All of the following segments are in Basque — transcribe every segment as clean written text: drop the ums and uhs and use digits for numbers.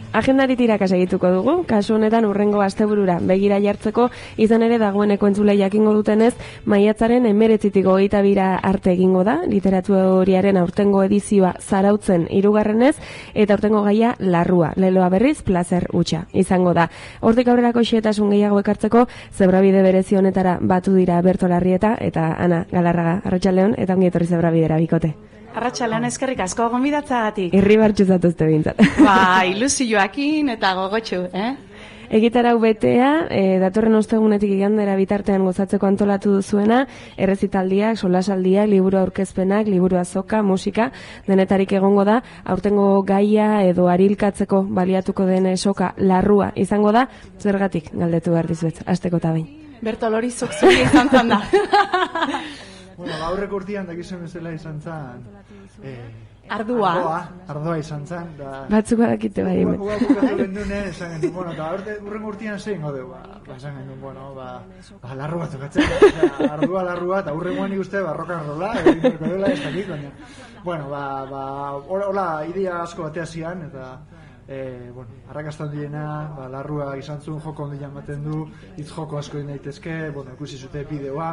Agendari tiraka segituko dugu, kasu honetan urrengo asteburura begira jartzeko, izan ere dagoeneko entzulei jakingo dutenez, maiatzaren 19tik 22 arte egingo da, literaturaren aurtengo edizioa Zarautzen 3. eta aurtengo gaia Larrua, leloa berriz plazer hutsa izango da. Hortik aurrerako xehetasun gehiago ekartzeko, zebrabide berezi honetara batu dira Berto Larrieta eta Ana Galarraga. Arratsaldeon eta ongi etorri zebrabidera bikote. Arratsaldean eskerrik asko gonbidatzagatik. Irribartzu zatuzte bintzat. Ba, ilusioakin eta gogotsu, Egitarau betea, datorren ostegunetik igandera bitartean gozatzeko antolatu duzuena, errezitaldiak, solasaldiak, liburu aurkezpenak, liburu azoka, musika, denetarik egongo da, aurtengo gaia edo arilkatzeko baliatuko den soka Larrua izango da, zergatik galdetu behar dizuet, asteko eta behin. Berto Lorizok zuria izan da. Bueno, aurreko urtean dakizuen bezala izan zen Ardoa izan zen batzuk badakite bai bukatu gendunen esan genuen, bueno, eta urrengo urtean zein gode esan genuen, bueno, Larrua tokatzen Larrua, eta urrengoan ikuste rock and rolla, egin berko dela, ez dakit, baina bueno, hola idea asko batea zian, eta arrakastan diena, Larrua izan zuen joko ondian baten du, hitz joko asko din daitezke, bueno, ikusi zute bideoa,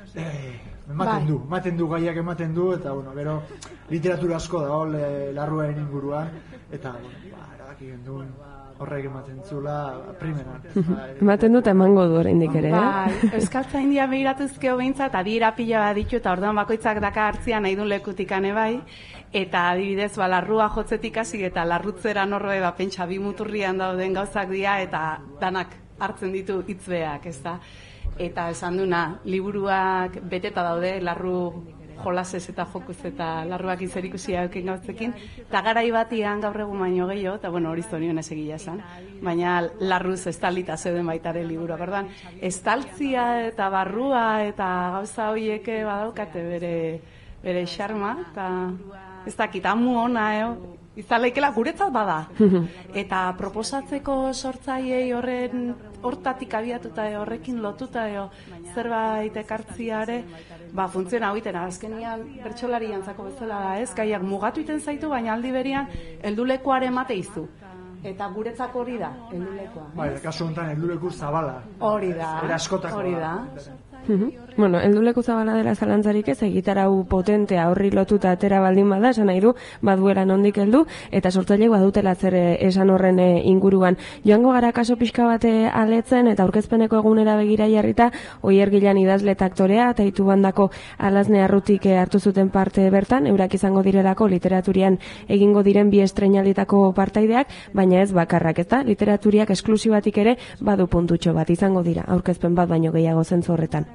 ematen du gaiak ematen du, eta gero literatura asko da Larruaren inguruan, eta erabaki genduen horrek ematen zula primeran. Ematen dut emango du oraindik ere, Euskaltza India begiratuzkeo behintzat, adiera pila bat ditu, eta orduan bakoitzak daka hartzia nahi duen lekutik bai, eta adibidez, Larrua jotzetik hasi eta larrutzera norbe, pentsa bi muturrian dauden gauzak dira, eta danak hartzen ditu hitzbeak, ez da? Eta esan duna, liburuak beteta daude, larru jolasez eta jokuz eta larruak izerikusia euken gauzekin, eta garai batian gaur egun baino gehiago, eta hori zonionez egila esan, baina larruz estalita zeuden baitare liburua, berdan, estaltzia eta barrua eta gauza horieke badaukate bere xarma, eta ez dakit, amu ona, izaleikela guretzat bada. Eta proposatzeko sortzaileei hortatik abiatuta horrekin lotuta zerbait ekartziare, funtziona egiten, azkenian bertsolari jantzako bezala da, gaiak mugatu iten zaitu, baina aldi berian heldulekuaren mate izu. Eta guretzako hori da, heldulekoa. Bai, kasu honetan helduleku zabala. Hori da. Eraskotako da. Bueno, helduleku zabala dela zalantzarik ez, egitarau potentea horri lotuta atera baldin bada, esan nahi du, baduela nondik heldu, eta sortzaileek badutela zer esan horren inguruan. Joango gara kaso pixka bate aletzen, eta aurkezpeneko egunera begira jarrita, Oier Gilan idazle eta aktorea, eta itu bandako Alazne Arrutik hartu zuten parte bertan, eurak izango direlako literaturian egingo diren bi estreinalditako partaideak, baina ez bakarrak, ez da? Literaturiak esklusibatik ere badu puntutxo bat izango dira, aurkezpen bat baino gehiago zentzu horretan.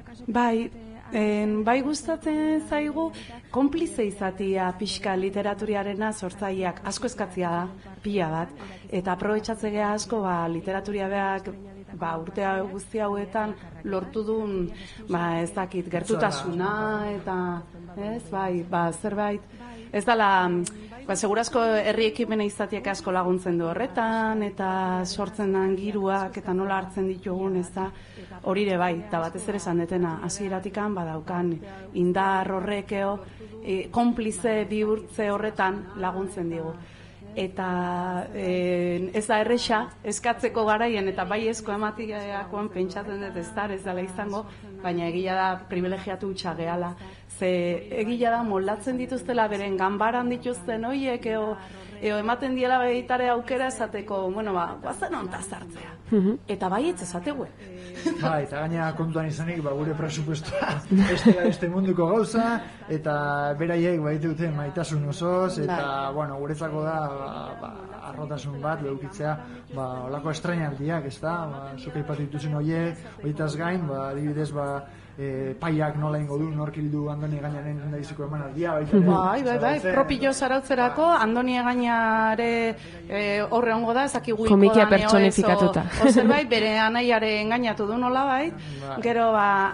Bai gustatzen zaigu konplize izatia pixka literaturiarena sortzaileak asko eskatzia da, pila bat, eta aprobetxatze geha asko literaturia beak urtea guzti hauetan lortu duen, ez dakit, gertutasuna, eta zerbait, ez dala, segurazko herri ekimena izatiek asko laguntzen du horretan, eta sortzen den giruak, eta nola hartzen ditugun, ez da, hori ere bai, eta batez ere esan detena, hasieratikan badaukan indar horrekeo, konplize bihurtze horretan laguntzen digu. Eta ez da erresa, eskatzeko garaien, eta bai esko ematiakoan pentsatzen dut ez dela izango, baina egila da privilegiatu hutsa gehala. Ze egila da moldatzen dituztela beren ganbaran dituzten horiek, ematen diela behitare aukera esateko, guazen ontaz hartzea. Eta bai ez esategue. Eta gaina kontuan izanik, gure presupuestua este munduko gauza, eta beraiek duten maitasun osoz, eta guretzako da arrotasun bat leukitzea, olako estrainaldiak, ez da, zuk aipatu dituzen horietaz gain, adibidez, paiak nola ingo du, norkildu Andoni Egañaren hendagiziko emanaldia. Bai, propillo zarautzerako, Andoni Egañare horre ongo da, ezakigu komikia pertsonifikatuta. Zerbait, bere anaiare engainatu du nola bai, gero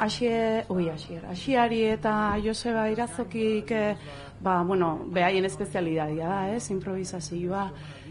Asiari eta Joseba Irazokik, behaien espezialidadia da, improvisazioa,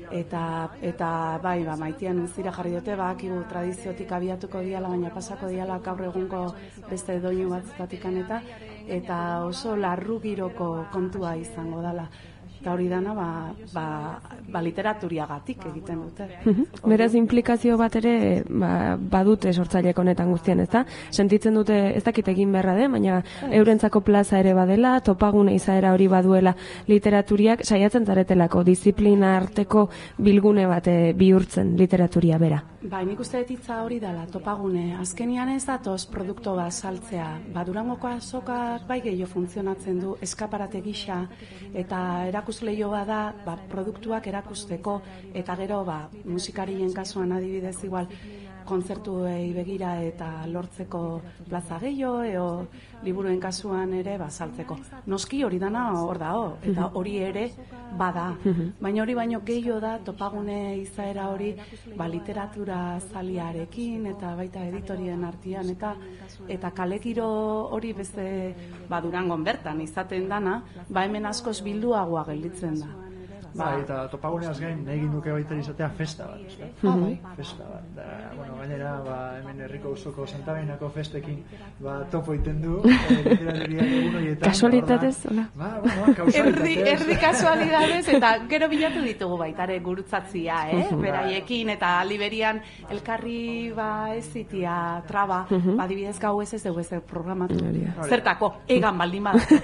eta maitean uzira jarri dute, akigu tradiziotik abiatuko diala, baina pasako diala gaur egungo beste doinu batzutatikan eta oso larru giroko kontua izango dela. eta hori dana literaturiagatik egiten dute. Beraz, implikazio bat ere badute sortzaileek honetan guztian, ez da? Sentitzen dute, ez dakit egin beharra den, baina eurentzako plaza ere badela, topagune izaera hori baduela literaturiak, saiatzen zaretelako disiplina arteko bilgune bat bihurtzen literaturia bera. Nik uste dut hitza hori dela, topagune. Azkenian ez datoz produkto bat saltzea. Durangoko azokak bai gehiago funtzionatzen du, eskaparate gisa, eta erakusleio bada produktuak erakusteko, eta gero musikarien kasuan adibidez igual, kontzertuei begira eta lortzeko plaza gehiago, eo liburuen kasuan ere saltzeko. Noski hori dana hor dago, eta hori ere bada. Baina hori baino gehiago da, topagune izaera hori literatura zaliarekin, eta baita editorien artean, eta kalekiro hori beste Durangon bertan izaten dana, hemen askoz bilduagoa gelditzen da. Eta topaguneaz gain, nahi duke baita izatea festa bat. Festa bat. Gainera, hemen herriko auzoko Santa Benako festekin topo iten du, literaturiak egun horietan. Kasualitatez, hola? Erdi kasualidadez, eta gero bilatu ditugu baitare gurutzatzia, beraiekin, eta liberian elkarri ez zitia traba, adibidez gau ez dugu ez programatu. Zertako, egan baldin bada.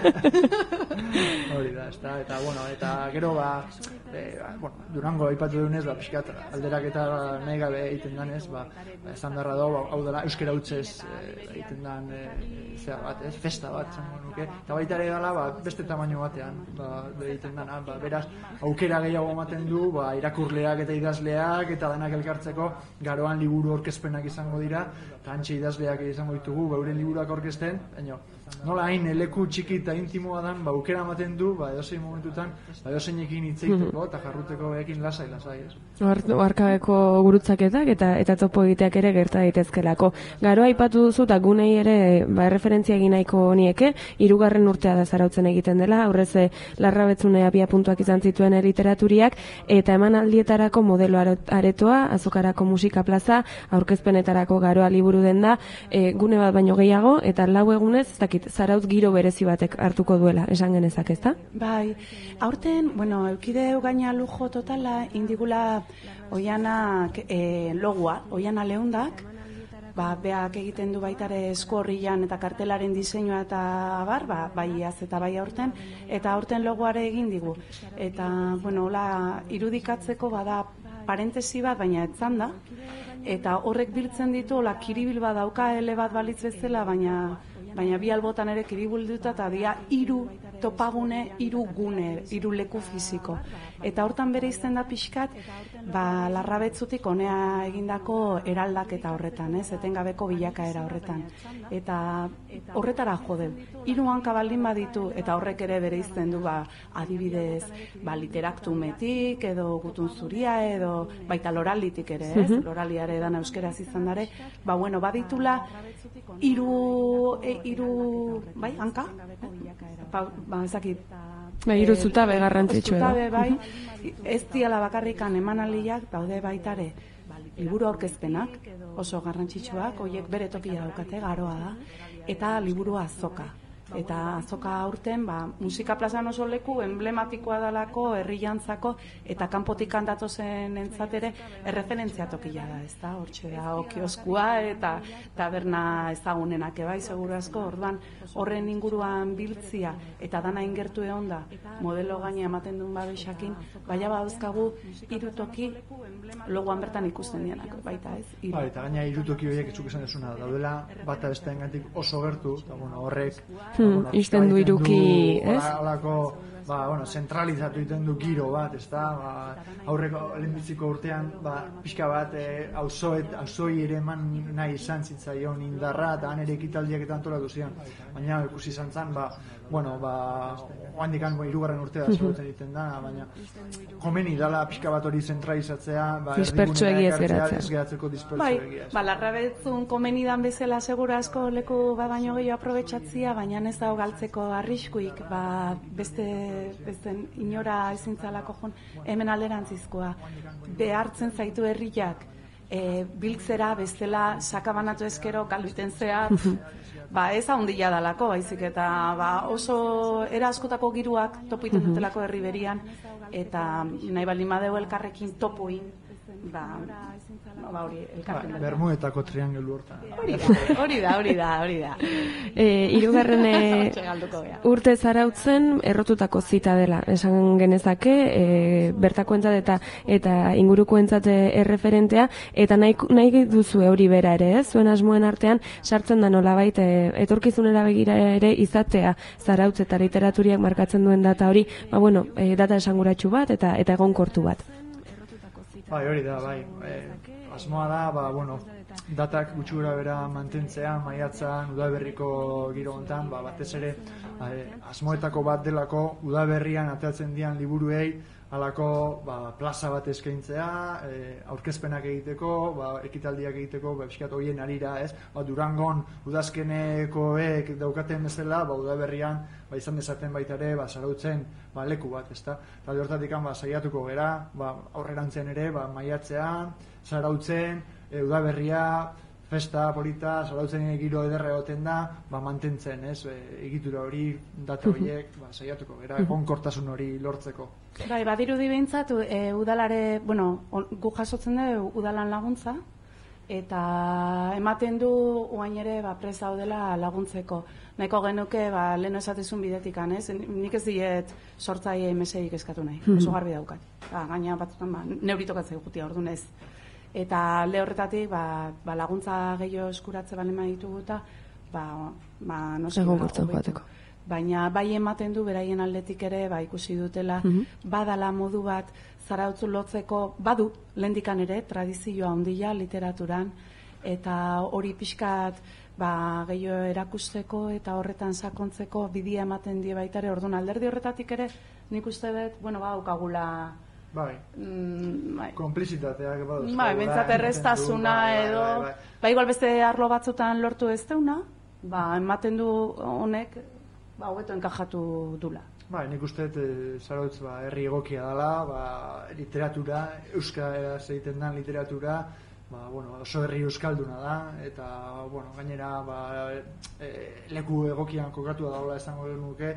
Hori da, eta gero Durango aipatu dunez, pixkat alderak eta nahi gabe egiten danez, esan darra dago, hau dela euskera hutsez egiten dan festa bat, zango nuke, eta baita ere dela beste tamaino batean egiten dana, beraz, aukera gehiago ematen du, irakurleak eta idazleak eta denak elkartzeko, garoan liburu aurkezpenak izango dira, eta hantxe idazleak izango ditugu, euren liburuak aurkezten, nola hain leku txiki eta intimoa dan, aukera ematen du, edozein momentutan, edozeinekin hitzeiteko eta jarruteko ekin lasai, ez? Oarkabeko gurutzaketak eta topo egiteak ere gerta daitezkelako. Garo aipatu duzu eta gunei ere erreferentzia egin nahiko nieke, 3. urtea da Zarautzen egiten dela, aurrez Larrabetzune abiapuntuak izan zituen literaturiak, eta emanaldietarako modelo aretoa, azokarako musika plaza, aurkezpenetarako Garoa liburu denda, gune bat baino gehiago, eta 4 egunez, ez dakit, Zarautz giro berezi batek hartuko duela, esan genezak, ezta? Bai, aurten, eukideu gaina lujo totala, indigula oianak logua, oiana leundak, beak egiten du baitare esku horrian eta kartelaren diseinua eta bai iaz eta bai aurten, eta aurten logoare egin digu. Eta, irudikatzeko bada parentesi bat, baina etzan da, eta horrek biltzen ditu, kiribil bat dauka, ele bat balitz bezala, baina bi albotan ere kiribilduta eta dia 3 topagune, 3 gune, 3 leku fiziko. Eta hortan bere izten da pixkat, Larrabetzutik honea egindako eraldaketa horretan, etengabeko bilakaera horretan. Eta horretara jodeu. 3 hanka baldin baditu, eta horrek ere bere izten du, adibidez, literaktumetik, edo gutun zuria, edo baita loralditik ere, loraliare edan euskeraz izan dare, baditula 3 hanka, ezakit, 3 zutabe garrantzitsua da. Ez diala bakarrikan emanaldiak daude baitare liburu aurkezpenak oso garrantzitsuak, horiek bere tokia daukate, Garoa da, eta liburu azoka. Eta azoka aurten, musika plazan oso leku emblematikoa dalako, herriantzako, eta kanpotik datozen entzatere erreferentzia tokia da, ez da, hortxe da, okioskua eta taberna ezagunenak ebai, seguru asko, orduan horren inguruan biltzia, eta dana ingertu egon da, modelo gaina ematen duen babexakin, baina badauzkagu 3 toki logoan bertan ikusten dianak, baita ez? Eta gaina 3 toki horiek etzuk esan desuna, daudela bata besteen gantik oso gertu, eta horrek izten du iruki, ez? Halako, zentralizatu iten du giro bat, ez da? Aurreko lehenbiziko urtean, pixka bat, auzoi ere eman nahi izan zitzaion indarra, eta han ere ekitaldiak eta antolatu zian. Baina, ikusi izan zen, oandikan 3. urtea zagutzen egiten da, baina komeni dala pixka bat hori zentralizatzea, dispertsu egiez geratzea. Ez geratzeko dispertsu egiez. Larrabetzun komeni dan bezala segura asko leku baino gehiago aprobetxatzia, baina ez dago galtzeko arriskuik, beste inora ezintzalako joan, hemen alderantzizkoa behartzen zaitu herriak biltzera bestela sakabanatu ezkero galbiten zehat, ez handia dalako, baizik eta oso era askotako giruak topo iten dutelako herri berian, eta nahi baldin badeu elkarrekin topoin, hori elkarrekin dela. Bermuetako triangelu hortan. Hori da. Hirugarren urte zarautzen errotutako zita dela, esan genezake, bertakoentzat eta ingurukoentzat erreferentea, eta nahi duzu hori bera ere, zuen asmoen artean sartzen da nolabait etorkizunera begira ere izatea Zarautz eta literaturiak markatzen duen data hori, data esanguratsu bat eta egonkortu bat. Hori da, asmoa da, datak gutxura bera mantentzea, maiatzan, udaberriko giro hontan, batez ere, asmoetako bat delako, udaberrian ateratzen dian liburuei, halako plaza bat eskaintzea, aurkezpenak egiteko, ekitaldiak egiteko, pixkat horien arira, Durangon udazkenekoek daukaten bezala, udaberrian, izan dezaten baita ere, Zarautzen leku bat, ezta? Eta hortatik saiatuko gera, aurrerantzen ere, maiatzean, Zarautzen, udaberria, festa polita, Zarautzen giro ederra egoten da, mantentzen, egitura hori, data horiek, saiatuko gera, egonkortasun hori lortzeko. Badirudi behintzat, udalare, gu jasotzen du udalan laguntza, eta ematen du oain ere prest daudela laguntzeko. Nahiko genuke lehen esatezun bidetik, nik ez diet sortzaileei mesedik eskatu nahi, oso garbi daukat. Gaina batzutan neuritokatzea gutia ordunez. Eta alde horretatik laguntza gehiago eskuratze balema ditugu eta noski joateko. Baina bai ematen du beraien aldetik ere ikusi dutela badala modu bat Zarautz lotzeko badu lehendikan ere tradizioa handia literaturan eta hori pixkat gehiago erakusteko eta horretan sakontzeko bidia ematen die baita ere. Orduan alderdi horretatik ere nik uste dut daukagula konplizitateak bentsat erreztasuna edo igual beste arlo batzutan lortu ez deuna ematen du honek hobeto enkajatu dula. Nik uste Zarautz herri egokia dela, literatura, euskaraz egiten den literatura, oso herri euskalduna da, eta gainera leku egokian kokatu dagoela esango genuke,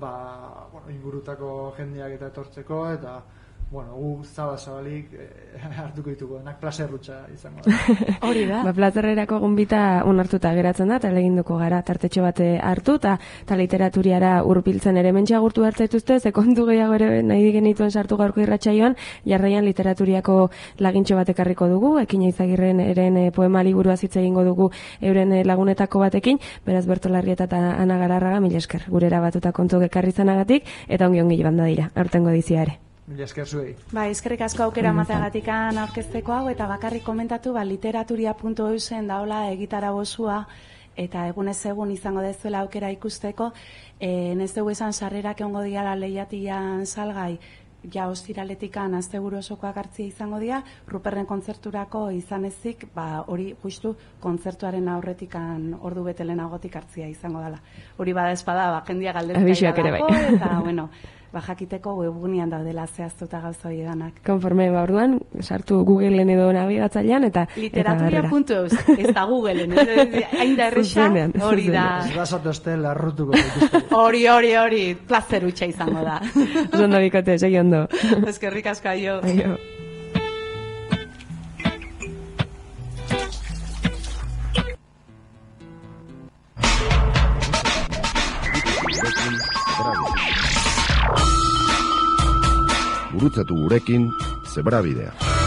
ingurutako jendeak eta etortzeko, eta gu zabalik hartuko dituko, denak plazerrutxa izango da. Hori da. Plazerrerako gonbita onartuta geratzen da, eta leginduko gara tartetxo bate hartu, eta literaturiara hurbiltzen ere mentxe agurtu hartzaituzte, kontu gehiago ere nahi genituen sartu gaurko irratsaioan, jarraian literaturiako lagintxo bat ekarriko dugu, Ekina Izagirren eren poema liburua hitz egingo dugu euren lagunetako batekin, beraz Berto Larrieta eta Ana Galarraga, mila esker, gurera batuta kontu ekarri zanagatik, eta ongi joan da dira, aurtengo edizioa ere. Mila esker zuei. Eskerrik asko aukera mateagatikan aurkezteko hau, eta bakarrik komentatu, literaturia.eusen daola egitarau osua, eta egunez egun izango dezuela aukera ikusteko, ez dugu esan sarrerak egongo diala lehiatian salgai, ostiraletikan asteburu osokoak hartzia izango dira, Ruperren kontzerturako izan ezik, hori justu kontzertuaren aurretikan ordu bete lehenagotik hartzia izango dela. Hori bada espada, jendia galdetzea idalako, eta jakiteko webgunean daudela zehaztuta gauza hori danak. Konforme, orduan, sartu Googleen edo nabigatzailean, eta Literatura.eus, ez da Googleen, hain da erresa, hori da. Ez basatu este larrutuko dituzte. Hori, plazer utxa izango da. Zondo bikote, segi ondo. Eskerrik asko, aio. Gurutzatu gurekin Zebrabidea.